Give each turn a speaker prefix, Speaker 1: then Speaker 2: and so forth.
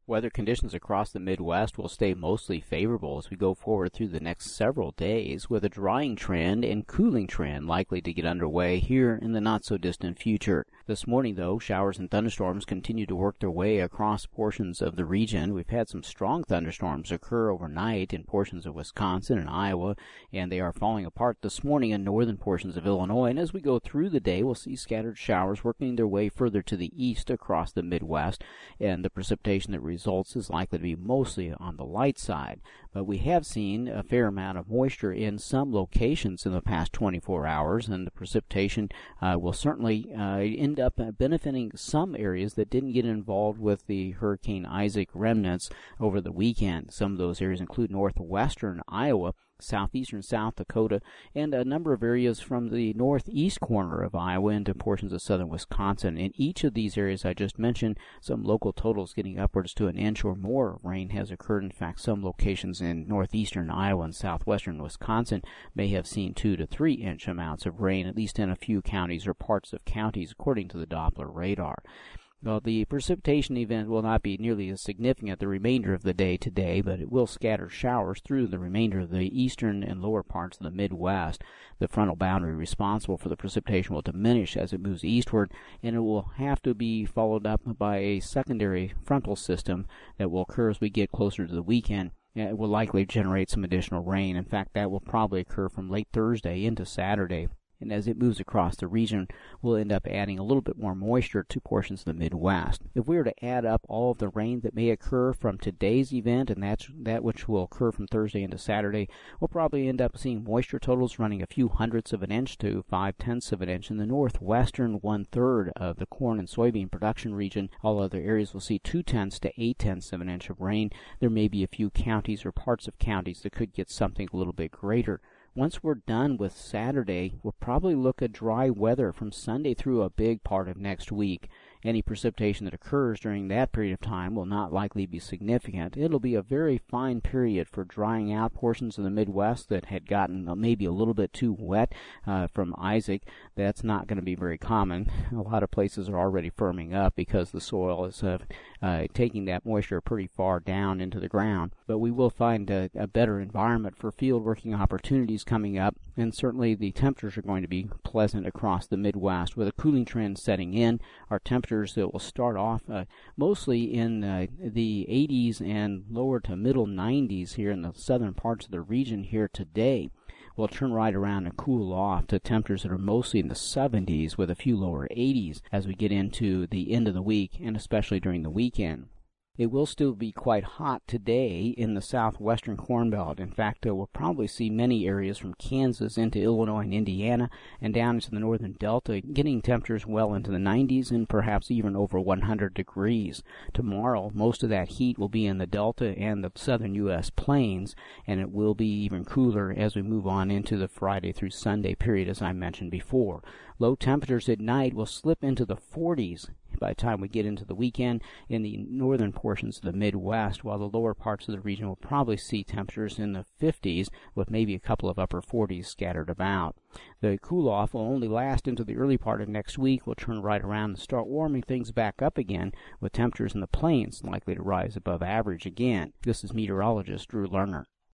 Speaker 1: Weather conditions across the Midwest will stay mostly favorable as we go forward through the next several days, with a drying trend and cooling trend likely to get underway here in the not-so-distant future. This morning, though, showers and thunderstorms continue to work their way across portions of the region. We've had some strong thunderstorms occur overnight in portions of Wisconsin and Iowa, and they are falling apart this morning in northern portions of Illinois. And as we go through the day, we'll see scattered showers working their way further to the east across the Midwest, and the precipitation that results is likely to be mostly on the light side. But we have seen a fair amount of moisture in some locations in the past 24 hours, and the precipitation will certainly end up benefiting some areas that didn't get involved with the Hurricane Isaac remnants over the weekend. Some of those areas include northwestern Iowa, southeastern South Dakota, and a number of areas from the northeast corner of Iowa into portions of southern Wisconsin. In each of these areas I just mentioned, some local totals getting upwards to an inch or more of rain has occurred. In fact, some locations in northeastern Iowa and southwestern Wisconsin may have seen 2 to 3 inch amounts of rain, at least in a few counties or parts of counties, according to the Doppler radar. Well, the precipitation event will not be nearly as significant the remainder of the day today, but it will scatter showers through the remainder of the eastern and lower parts of the Midwest. The frontal boundary responsible for the precipitation will diminish as it moves eastward, and it will have to be followed up by a secondary frontal system that will occur as we get closer to the weekend. It will likely generate some additional rain. In fact, that will probably occur from late Thursday into Saturday. And as it moves across the region, we'll end up adding a little bit more moisture to portions of the Midwest. If we were to add up all of the rain that may occur from today's event, and that's that which will occur from Thursday into Saturday, we'll probably end up seeing moisture totals running a few hundredths of an inch to 5/10ths of an inch in the northwestern 1/3 of the corn and soybean production region. All other areas will see 2/10ths to 8/10ths of an inch of rain. There may be a few counties or parts of counties that could get something a little bit greater. Once we're done with Saturday, we'll probably look at dry weather from Sunday through a big part of next week. Any precipitation that occurs during that period of time will not likely be significant. It'll be a very fine period for drying out portions of the Midwest that had gotten maybe a little bit too wet from Isaac. That's not going to be very common. A lot of places are already firming up because the soil is taking that moisture pretty far down into the ground. But we will find a better environment for field working opportunities coming up, and certainly the temperatures are going to be pleasant across the Midwest with a cooling trend setting in. Our temperatures that will start off mostly in the 80s and lower to middle 90s here in the southern parts of the region here today. We'll turn right around and cool off to temperatures that are mostly in the 70s with a few lower 80s as we get into the end of the week and especially during the weekend. It will still be quite hot today in the southwestern Corn Belt. In fact, we'll probably see many areas from Kansas into Illinois and Indiana and down into the northern Delta getting temperatures well into the 90s and perhaps even over 100 degrees. Tomorrow, most of that heat will be in the Delta and the southern U.S. plains, and it will be even cooler as we move on into the Friday through Sunday period, as I mentioned before. Low temperatures at night will slip into the 40s by the time we get into the weekend in the northern portions of the Midwest, while the lower parts of the region will probably see temperatures in the 50s with maybe a couple of upper 40s scattered about. The cool-off will only last into the early part of next week. We'll turn right around and start warming things back up again, with temperatures in the plains likely to rise above average again. This is meteorologist Drew Lerner.